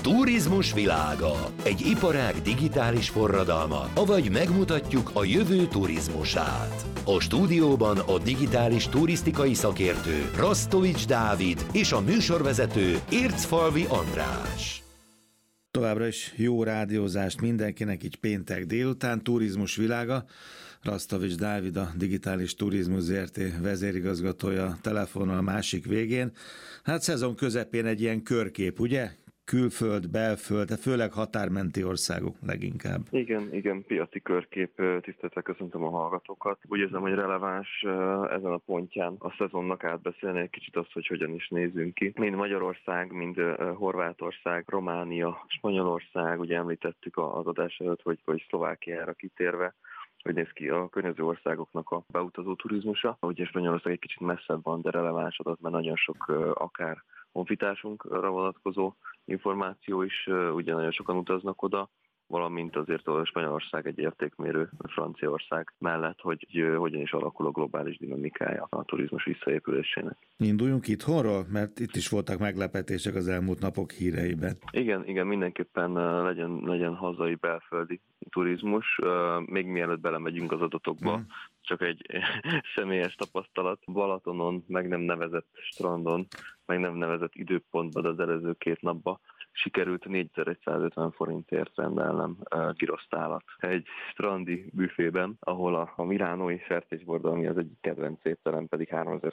Turizmus világa. Egy iparág digitális forradalma, avagy megmutatjuk a jövő turizmusát. A stúdióban a digitális turisztikai szakértő Rasztovics Dávid és a műsorvezető Ércfalvi András. Továbbra is jó rádiózást mindenkinek, így péntek délután, turizmus világa. Rasztovics Dávid, a Digitális Turizmus Zrt. Vezérigazgatója telefonon a másik végén. Hát szezon közepén egy ilyen körkép, ugye? Külföld, belföld, de főleg határmenti országok leginkább. Igen, piaci körkép, tisztelettel köszöntöm a hallgatókat. Úgy érzem, hogy releváns ezen a pontján a szezonnak átbeszélni egy kicsit azt, hogy hogyan is nézünk ki. Mind Magyarország, mind Horvátország, Románia, Spanyolország, ugye említettük az adás előtt, hogy Szlovákiára kitérve, hogy néz ki a környező országoknak a beutazó turizmusa. Ugye Spanyolország egy kicsit messzebb van, de releváns adat, mert nagyon sok akár honfitársunkra vonatkozó információ is, ugye nagyon sokan utaznak oda, valamint azért a Spanyolország egy értékmérő Franciaország mellett, hogy hogyan is alakul a globális dinamikája a turizmus visszaépülésének. Induljunk itthonról, mert itt is voltak meglepetések az elmúlt napok híreiben. Igen, mindenképpen legyen hazai belföldi turizmus. Még mielőtt belemegyünk az adatokba, csak egy személyes tapasztalat. Balatonon, meg nem nevezett strandon, meg nem nevezett időpontban, de az előző 2 napban sikerült 4150 forintért rendelnem girosztálat egy strandi büfében, ahol a milánói sertésbordal, ami az egyik kedvenc étterem, pedig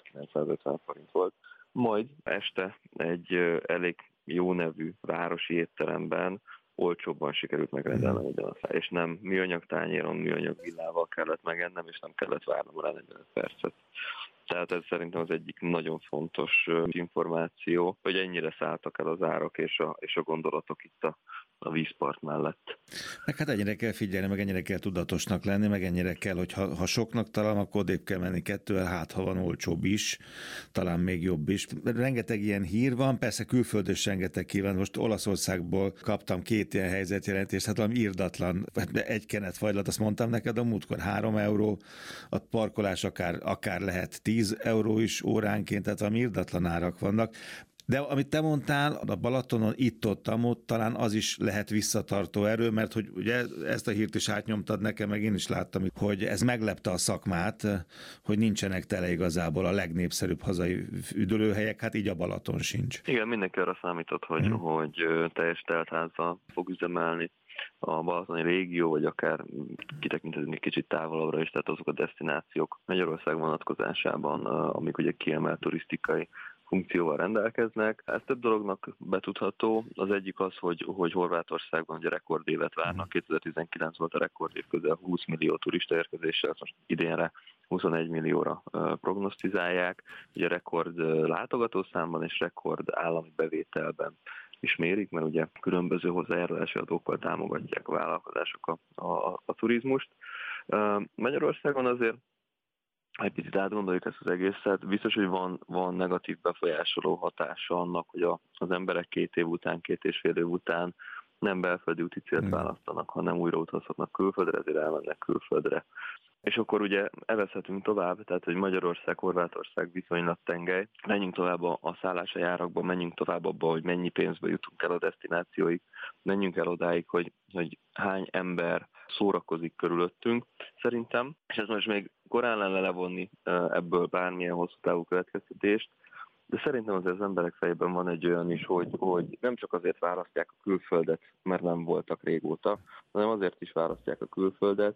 3950 forint volt. Majd este egy elég jó nevű városi étteremben olcsóbban sikerült megrendelnem ugyanazt. És nem műanyag tányéron, műanyag villával kellett megennem, és nem kellett várnom rá 45 percet. Tehát ez szerintem az egyik nagyon fontos információ, hogy ennyire szálltak el az árak és a gondolatok itt a vízpart mellett. Meg hát ennyire kell figyelni, meg ennyire kell tudatosnak lenni, meg ennyire kell, hogy ha soknak talán, akkor odébb kell menni 2-vel, hát ha van olcsóbb is, talán még jobb is. Rengeteg ilyen hír van, persze külföldön is rengeteg kíván. Most Olaszországból kaptam 2 ilyen helyzetjelentést, hát valami irdatlan, egy kenetfajlat, azt mondtam neked a múltkor 3 euró, a parkolás akár lehet 10 euró is óránként, tehát valami irdatlan árak vannak. De amit te mondtál, a Balatonon itt-ott, talán az is lehet visszatartó erő, mert hogy ugye ezt a hírt is átnyomtad nekem, meg én is láttam, hogy ez meglepte a szakmát, hogy nincsenek tele igazából a legnépszerűbb hazai üdülőhelyek, hát így a Balaton sincs. Igen, mindenki arra számított, hogy teljes teltházzal fog üzemelni a balatoni régió, vagy akár kitekinteni egy kicsit távolabbra is, tehát azok a desztinációk Magyarország vonatkozásában, amik ugye kiemelt turisztikai funkcióval rendelkeznek. Ez több dolognak betudható. Az egyik az, hogy Horvátországban ugye rekordévet várnak. 2019 volt a rekordév, közel 20 millió turista érkezéssel, most idénre 21 millióra prognosztizálják. Ugye rekord látogatószámban és rekord állami bevételben is mérik, mert ugye különböző hozzájárulási adókkal támogatják a vállalkozások a turizmust. Magyarországon azért egy picit átgondoljuk ezt az egészet, biztos, hogy van negatív befolyásoló hatása annak, hogy az emberek 2 év után, 2,5 év után nem belföldi úti célt választanak, hanem újra utazhatnak külföldre, ezért elmennek külföldre. És akkor ugye evezhetünk tovább, tehát hogy Magyarország, Horvátország viszonylag tengely, menjünk tovább a szállási árakba, menjünk tovább abba, hogy mennyi pénzbe jutunk el a desztinációig, menjünk el odáig, hogy hány ember szórakozik körülöttünk, szerintem, és ez most még korán lenne levonni ebből bármilyen hosszú távú következtetést, de szerintem azért az emberek fejében van egy olyan is, hogy nem csak azért választják a külföldet, mert nem voltak régóta, hanem azért is választják a külföldet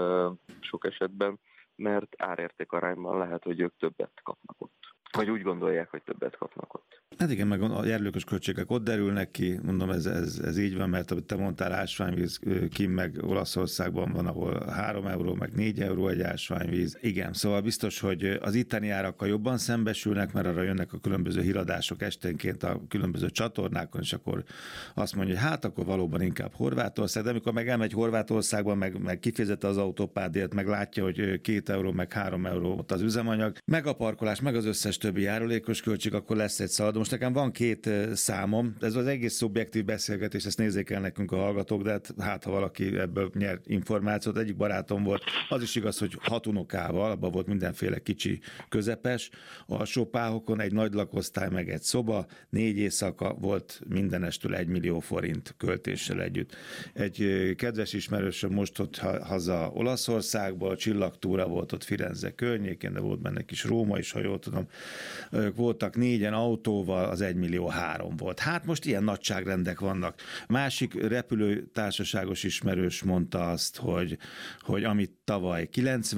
sok esetben, mert árérték arányban lehet, hogy ők többet kapnak ott. Vagy úgy gondolják, hogy többet kapnak ott. Hát igen, meg a járulékos költségek ott derülnek ki, mondom, ez így van, mert amit te mondtál, ásványvíz kim meg Olaszországban van, ahol 3 euró, meg 4 euró egy ásványvíz. Igen, szóval biztos, hogy az itteni árakkal jobban szembesülnek, mert arra jönnek a különböző híradások esténként a különböző csatornákon, és akkor azt mondja, hogy hát akkor valóban inkább Horvátország, de amikor meg elmegy Horvátországban, meg kifizette az autópádért, meg látja, hogy 2 euró, meg 3 euró ott az üzemanyag, meg a parkolás, meg az összes többi járulékos költség, akkor lesz egy szaladó. Most nekem van két számom, ez az egész szubjektív beszélgetés, ezt nézzék el nekünk a hallgatók, de hát ha valaki ebből nyer információt, egyik barátom volt, az is igaz, hogy 6 unokával, abban volt mindenféle kicsi, közepes, alsó páhokon egy nagy lakosztály, meg egy szoba, 4 éjszaka volt mindenestől 1 millió forint költéssel együtt. Egy kedves ismerősöm most ott haza Olaszországból, csillagtúra volt ott Firenze környékén, de volt benne kis Róma is, ha jól tudom. Ők voltak 4-en autóval, az 1,3 millió volt. Hát most ilyen nagyságrendek vannak. Másik repülőtársaságos ismerős mondta azt, hogy amit tavaly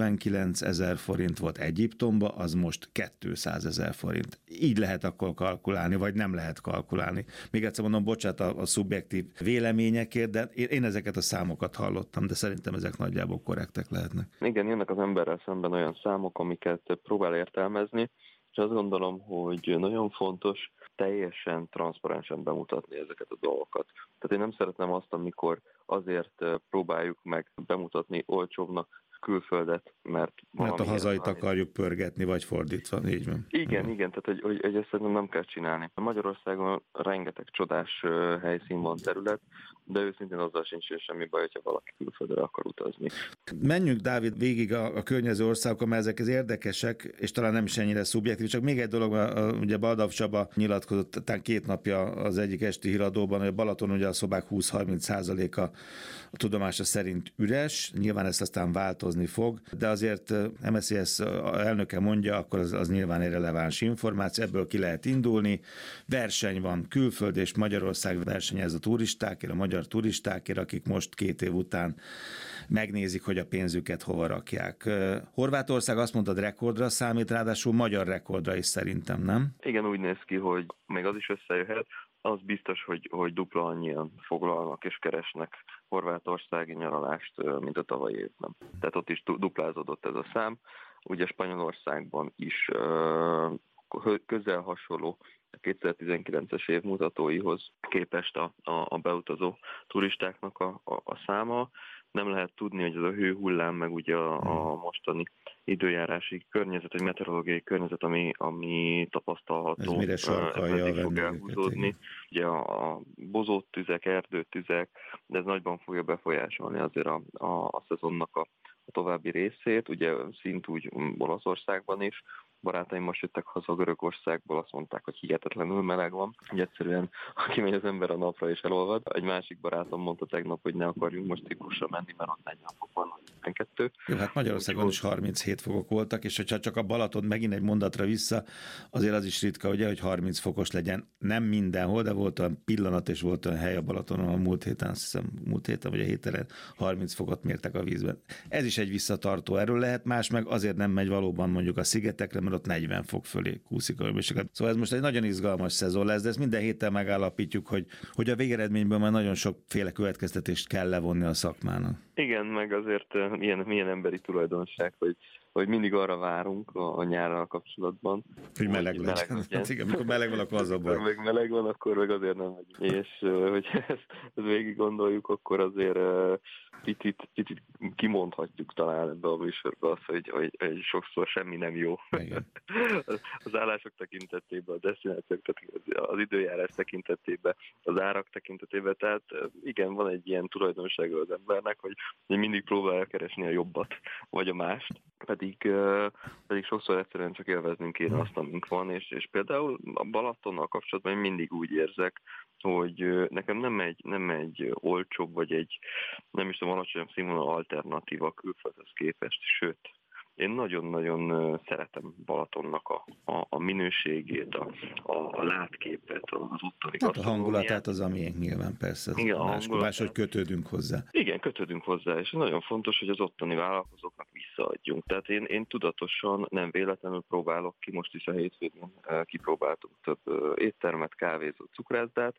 99 000 forint volt Egyiptomba, az most 200 000 forint. Így lehet akkor kalkulálni, vagy nem lehet kalkulálni. Még egyszer mondom, bocsánat a szubjektív véleményekért, de én ezeket a számokat hallottam, de szerintem ezek nagyjából korrektek lehetnek. Igen, jönnek az emberrel szemben olyan számok, amiket próbál értelmezni, és azt gondolom, hogy nagyon fontos teljesen transzparensen bemutatni ezeket a dolgokat. Tehát én nem szeretném azt, amikor azért próbáljuk meg bemutatni olcsóbbnak külföldet, mert a hazait akarjuk pörgetni, vagy fordítva, így van. Igen, tehát hogy ezt szerintem nem kell csinálni. Magyarországon rengeteg csodás helyszín van, terület, de őszintén azzal sincs semmi baj, hogyha valaki külföldre akar utazni. Menjünk, Dávid, végig a környező országokon, mert ezek az érdekesek, és talán nem is ennyire szubjektív, csak még egy dolog, ugye Baldav Csaba nyilatkozott talán 2 napja az egyik esti híradóban, hogy a Balaton ugye a szobák 20-30%-a a tudomása szerint üres, nyilván ezt aztán változni fog, de azért MSZS elnöke mondja, akkor az nyilván egy releváns információ, ebből ki lehet indulni, verseny van, külföld és Magyarország versenyez a turistákért, a magyar turistákért, akik most 2 év után megnézik, hogy a pénzüket hova rakják. Horvátország azt mondta, rekordra számít, ráadásul magyar rekordra is szerintem, nem? Igen, úgy néz ki, hogy még az is összejöhet. Az biztos, hogy dupla annyian foglalnak és keresnek horvátországi nyaralást, mint a tavalyi évben. Tehát ott is duplázódott ez a szám. Ugye Spanyolországban is közel hasonló a 2019-es év mutatóihoz képest a beutazó turistáknak a száma. Nem lehet tudni, hogy ez a hőhullám, meg ugye a mostani időjárási környezet, vagy meteorológiai környezet, ami tapasztalható, ez mire sarkalja ez fog elhúzódni. Ugye a bozót tüzek, erdőtüzek, de ez nagyban fogja befolyásolni azért a szezonnak a további részét, ugye szintúgy Olaszországban is. Barátaim most jöttek haza Görögországból, azt mondták, hogy hihetetlenül meleg van, hogy egyszerűen aki megy az ember a napra és elolvad. Egy másik barátom mondta tegnap, hogy ne akarjunk most Ciprusra menni, mert ott 40 fok van, 12. Jó, hát Magyarországon is 37 fokok voltak, és hogyha csak a Balaton megint egy mondatra vissza, azért az is ritka, ugye, hogy 30 fokos legyen. Nem mindenhol, de volt olyan pillanat, és volt olyan hely a Balatonon, a múlt héten vagy a héten 30 fokot mértek a vízben. Ez is egy visszatartó erő lehet, más meg azért nem megy valóban mondjuk a szigetekre, mert ott 40 fok fölé kúszik a hőmérséklet. Szóval ez most egy nagyon izgalmas szezon lesz, de ezt minden héten megállapítjuk, hogy a végeredményből már nagyon sokféle következtetést kell levonni a szakmának. Igen, meg azért milyen emberi tulajdonság, hogy mindig arra várunk a nyárral kapcsolatban, hogy meleg legyen. Igen, amikor meleg van, akkor az a baj. Meg meleg van, akkor meg azért nem megy. És hogy ezt végig gondoljuk, akkor azért picit kimondhatjuk talán ebbe a műsorba azt, hogy sokszor semmi nem jó. Az állások tekintetében, a desztinációk tekintetében, az időjárás tekintetében, az árak tekintetében, tehát igen, van egy ilyen tulajdonsága az embernek, hogy mindig próbálja keresni a jobbat, vagy a mást, pedig sokszor egyszerűen csak élveznünk kéne azt, amink van, és például a Balatonnal kapcsolatban én mindig úgy érzek, hogy nekem nem egy olcsóbb, vagy egy nem is tudom, alacsonyabb színvonal alternatíva külföldhöz képest, sőt, én nagyon-nagyon szeretem Balatonnak a minőségét, a látképet, az ottani hát a hangulatát az, amiénk nyilván persze. Igen, más, hogy kötődünk hozzá. Igen, kötődünk hozzá, és nagyon fontos, hogy az ottani vállalkozóknak visszaadjunk. Tehát én tudatosan, nem véletlenül próbálok ki, most is a hétvégén kipróbáltunk több éttermet, kávézót, cukrászdát,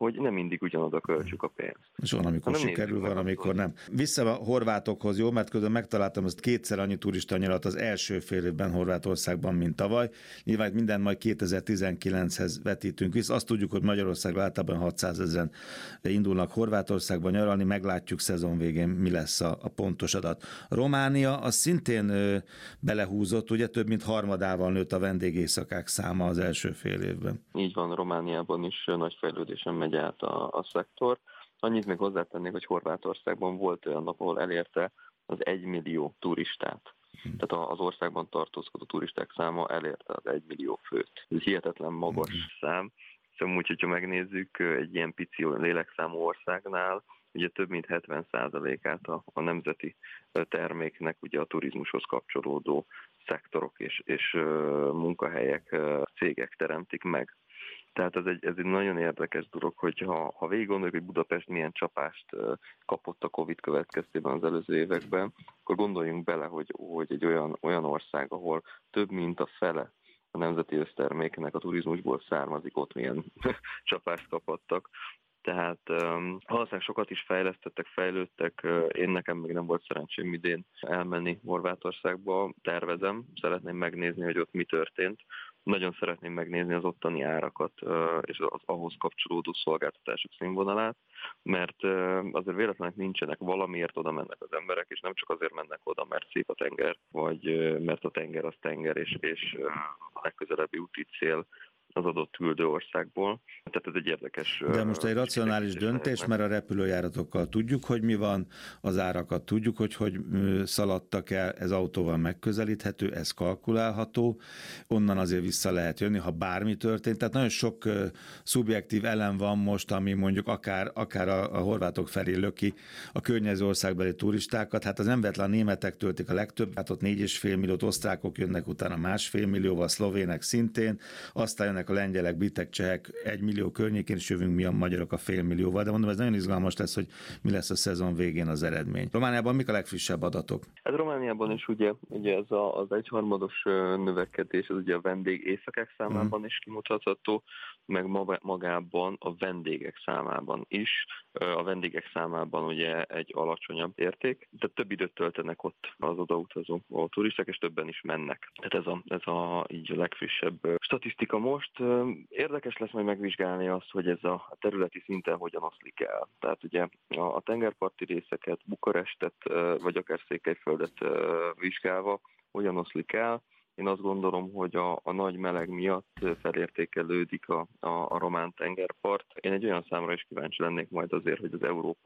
hogy nem mindig ugyanoda költsük a pénzt. És van, amikor sikerül, van, amikor nem. Vissza a horvátokhoz, jó, mert közben megtaláltam, hogy kétszer annyi turista nyarat az első fél évben Horvátországban, mint tavaly. Nyilván minden majd 2019-hez vetítünk vissza. Azt tudjuk, hogy Magyarországon általában 600 000 indulnak Horvátországban nyaralni, meglátjuk szezon végén, mi lesz a pontos adat. Románia az szintén belehúzott, ugye több mint harmadával nőtt a vendégészakák száma az első fél évben. Így van, Romániában is nagy fejlődésen megy át a szektor. Annyit még hozzátennék, hogy Horvátországban volt olyan nap, ahol elérte az 1 millió turistát. Tehát az országban tartózkodó turisták száma elérte az 1 millió főt. Ez hihetetlen magas szám. Szóval úgy, hogyha megnézzük egy ilyen pici lélekszámú országnál, ugye több mint 70%-át a nemzeti terméknek ugye a turizmushoz kapcsolódó szektorok és munkahelyek, cégek teremtik meg. Tehát ez egy nagyon érdekes dolog, hogyha végig gondoljuk, hogy Budapest milyen csapást kapott a Covid következtében az előző években, akkor gondoljunk bele, hogy egy olyan ország, ahol több mint a fele a nemzeti összterméknek a turizmusból származik, ott milyen csapást kapottak. Tehát valószínűleg sokat is fejlődtek, én nekem még nem volt szerencsém idén elmenni Horvátországba, tervezem, szeretném megnézni, hogy ott mi történt. Nagyon szeretném megnézni az ottani árakat és az ahhoz kapcsolódó szolgáltatások színvonalát, mert azért véletlenek nincsenek, valamiért oda mennek az emberek, és nem csak azért mennek oda, mert szép a tenger, vagy mert a tenger az tenger, és a legközelebbi úti cél az adott küldő országból. Tehát ez egy érdekes... De most egy racionális döntés, mert a repülőjáratokkal tudjuk, hogy mi van, az árakat tudjuk, hogy szaladtak el, ez autóval megközelíthető, ez kalkulálható, onnan azért vissza lehet jönni, ha bármi történt. Tehát nagyon sok szubjektív elem van most, ami mondjuk akár a horvátok felé löki a környező országbeli turistákat. Hát az nem véletlen, a németek töltik a legtöbb, hát ott 4,5 milliót, osztrákok jönnek utána 1,5 millióval, szlovének szintén, aztán jönnek a lengyelek, britek, csehek 1 millió környékén, és jövünk mi a magyarok a 500 000, de mondom, ez nagyon izgalmas lesz, hogy mi lesz a szezon végén az eredmény. Romániában mik a legfrissebb adatok? Hát Romániában is ugye ez az egyharmados növekedés, az ugye a vendég éjszakák számában is kimutatható, meg magában a vendégek számában is. A vendégek számában ugye egy alacsonyabb érték, de több időt töltenek ott az odautazó turisták, és többen is mennek. Tehát ez a így a legfrissebb statisztika most. Érdekes lesz majd megvizsgálni azt, hogy ez a területi szinten hogyan oszlik el. Tehát ugye a tengerparti részeket, Bukarestet, vagy akár Székelyföldet vizsgálva hogyan oszlik el. Én azt gondolom, hogy a nagy meleg miatt felértékelődik a román tengerpart. Én egy olyan számra is kíváncsi lennék majd azért, hogy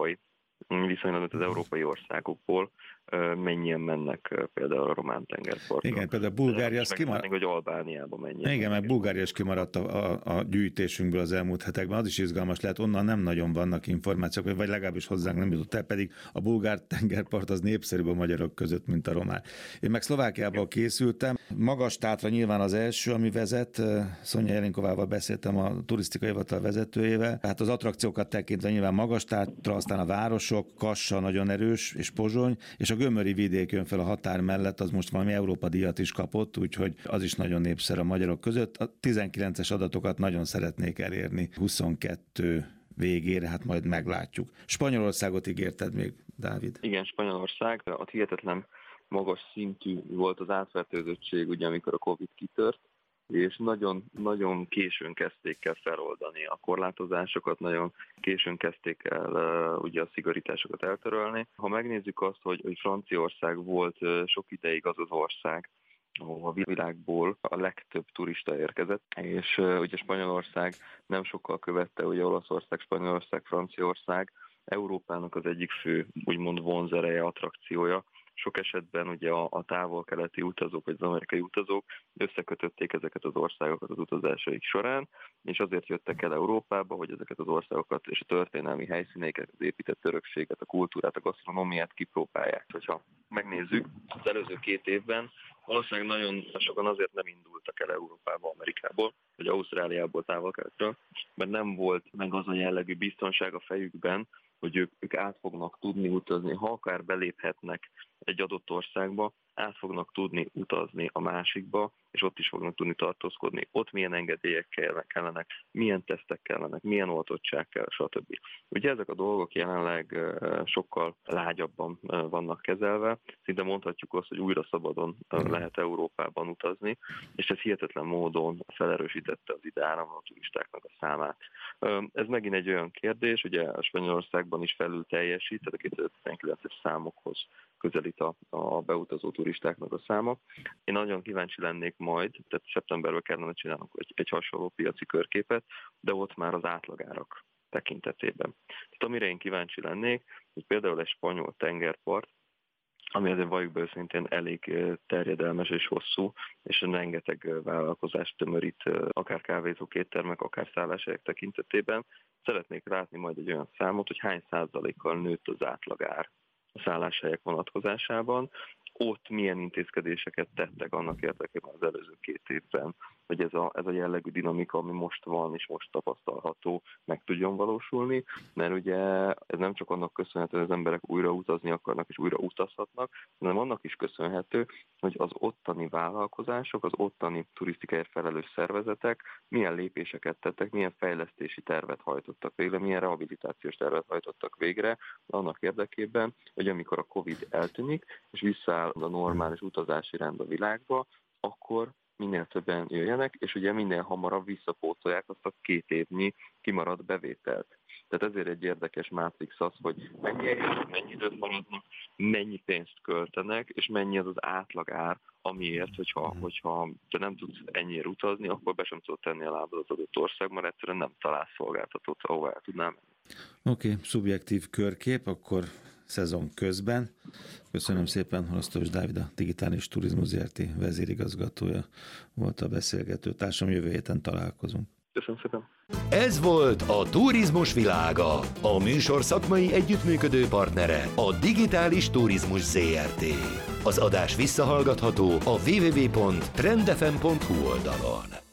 viszonylag az európai országokból mennyien mennek például a román tengerpartra. Igen, például Bulgária az kimaradt. Hogy Albániába mennyien. Igen, mert Bulgária is kimaradt a gyűjtésünkből az elmúlt hetekben. Az is izgalmas lehet, onnan nem nagyon vannak információk, vagy legalábbis hozzánk nem jutott el, pedig a bulgár tengerpart az népszerűbb a magyarok között, mint a román. Én meg Szlovákiából készültem. Magas-Tátra nyilván az első, ami vezet. Szonya Jelinkovával beszéltem, a turisztikai hivatal vezetőjével. Hát az attrakciókat tekintve nyilván Magas-Tátra, aztán a városok, Kassa nagyon erős, és Pozsony, és a gömöri vidék jön fel a határ mellett, az most valami Európa díjat is kapott, úgyhogy az is nagyon népszerű a magyarok között. A 19-es adatokat nagyon szeretnék elérni 22 végére, hát majd meglátjuk. Spanyolországot ígérted még, Dávid? Igen, Spanyolország, ott hihetetlen magas szintű volt az átfertőzöttség, ugye amikor a Covid kitört, és nagyon későn kezdték el feloldani a korlátozásokat, nagyon későn kezdték el ugye a szigorításokat eltörölni. Ha megnézzük azt, hogy Franciaország volt sok ideig az ország, ahol a világból a legtöbb turista érkezett, és ugye Spanyolország nem sokkal követte, ugye Olaszország, Spanyolország, Franciaország, Európának az egyik fő, úgymond vonzereje, attrakciója. Sok esetben ugye a távol-keleti utazók, vagy az amerikai utazók összekötötték ezeket az országokat az utazásaik során, és azért jöttek el Európába, hogy ezeket az országokat és a történelmi helyszíneiket, az épített örökséget, a kultúrát, a gasztronómiát kipróbálják. Hogyha megnézzük, az előző 2 évben valószínűleg nagyon sokan azért nem indultak el Európába, Amerikából, vagy Ausztráliából, távol-keletről, mert nem volt meg az a jellegű biztonság a fejükben, hogy ők át fognak tudni utazni, ha akár beléphetnek egy adott országba, át fognak tudni utazni a másikba, és ott is fognak tudni tartózkodni. Ott milyen engedélyek kellenek, milyen tesztek kellenek, milyen oltottság kell, stb. Ugye ezek a dolgok jelenleg sokkal lágyabban vannak kezelve, szinte mondhatjuk azt, hogy újra szabadon lehet Európában utazni, és ez hihetetlen módon felerősítette az ide áramló turistáknak a számát. Ez megint egy olyan kérdés, ugye a Spanyolországban is felül teljesít, tehát a 2019-es számokhoz közelít a beutazó turistáknak a száma. Én nagyon kíváncsi lennék majd, tehát szeptemberben kellene csinálnunk egy hasonló piaci körképet, de ott már az átlagárak tekintetében. Tehát amire én kíváncsi lennék, hogy például egy spanyol tengerpart, ami azért valljuk be őszintén elég terjedelmes és hosszú, és rengeteg vállalkozást tömörít, akár kávézók, éttermek, akár szálláshelyek tekintetében. Szeretnék látni majd egy olyan számot, hogy hány százalékkal nőtt az átlagár a szálláshelyek vonatkozásában, ott milyen intézkedéseket tettek annak érdekében az előző 2 évben, hogy ez a jellegű dinamika, ami most van és most tapasztalható, meg tudjon valósulni, mert ugye ez nem csak annak köszönhető, hogy az emberek újra utazni akarnak és újra utazhatnak, hanem annak is köszönhető, hogy az ottani vállalkozások, az ottani turisztikáért felelős szervezetek milyen lépéseket tettek, milyen fejlesztési tervet hajtottak végre, milyen rehabilitációs tervet hajtottak végre, annak érdekében, hogy amikor a Covid eltűnik, és visszaáll a normális utazási rend a világba, akkor minél többen jöjjenek, és ugye minél hamarabb visszapótolják azt a 2 évnyi kimaradt bevételt. Tehát ezért egy érdekes mátrix az, hogy mennyi időt maradnak, mennyi pénzt költenek, és mennyi az az átlagár, amiért, hogyha te nem tudsz ennyire utazni, akkor be sem tudod tenni a lábad az adott országban, mert egyszerűen nem találsz szolgáltatót, ahová el tudnám menni. Oké, szubjektív körkép, akkor szezon közben. Köszönöm szépen, Horasztos Dávid, a Digitális Turizmus Zrt. Vezérigazgatója volt a beszélgető társam, jövő héten találkozunk. Köszönöm szépen. Ez volt a Turizmus világa. A műsor szakmai együttműködő partnere a Digitális Turizmus Zrt. Az adás visszahallgatható a www.trendfm.hu oldalon.